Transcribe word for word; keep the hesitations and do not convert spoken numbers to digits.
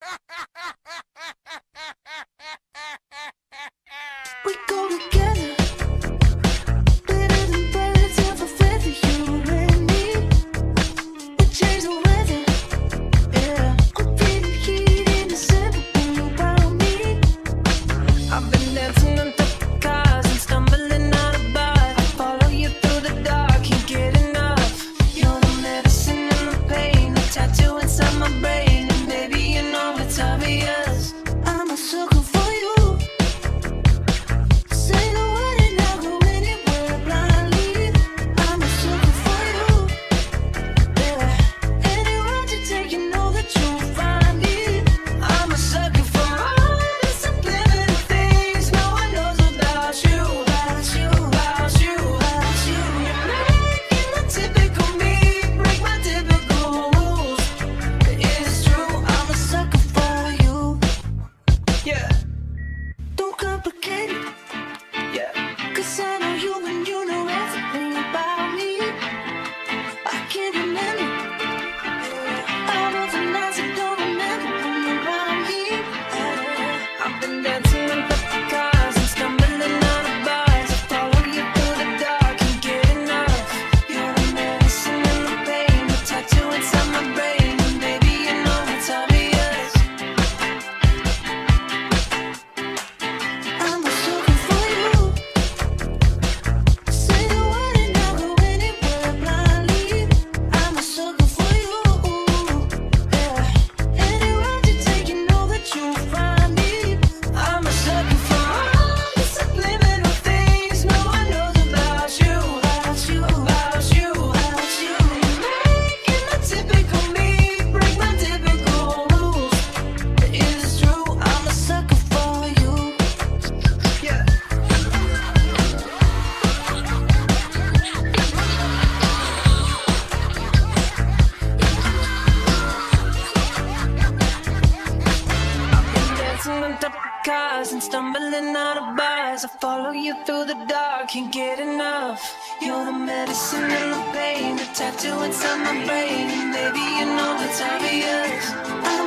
We go together, better than birds of a feather, you and me. We change the weather, yeah. I'm feeling heat in December when you're around me. I've been dancing on top of cars and stumbling out of bars. I follow you through the dark, can't get enough. You're the medicine and the pain, the tattoo inside my brain, and baby, you know it's obvious. I'm a sucker for you. Say the word and I'll go anywhere blindly. I'm a sucker for you. Yeah. Any road you take, you know that you'll find me. I'm a sucker for all the subliminal things no one knows about you, about you, about you, about you. You're making the typical me break my typical rules. It's true, I'm a sucker for you. Yeah. Don't complicate it. Yeah. Cause I know you and you know everything about me. I can't remember all of the nights I don't remember when you're around me. Yeah. I've been dancing on top of cars and stumbling out of bars. I follow you through the dark, can't get enough. You're the medicine and the pain, the tattoo inside my brain, and baby, you know it's obvious. I'm a sucker for you. Say the word and I'll go anywhere blindly. I'm a sucker for you. Yeah. Any road you take, you know that you'll find me. I'm a sucker for all the subliminal things no one knows about you, about you, about you, about you. You're making the typical me break my typical rules. It's true, I'm a sucker for you. Yeah. I've been dancing on top of cars and stumbling out of bars. I follow you through the dark, can't get enough. You're the medicine and the pain, the tattoo inside my brain, and baby, you know it's obvious.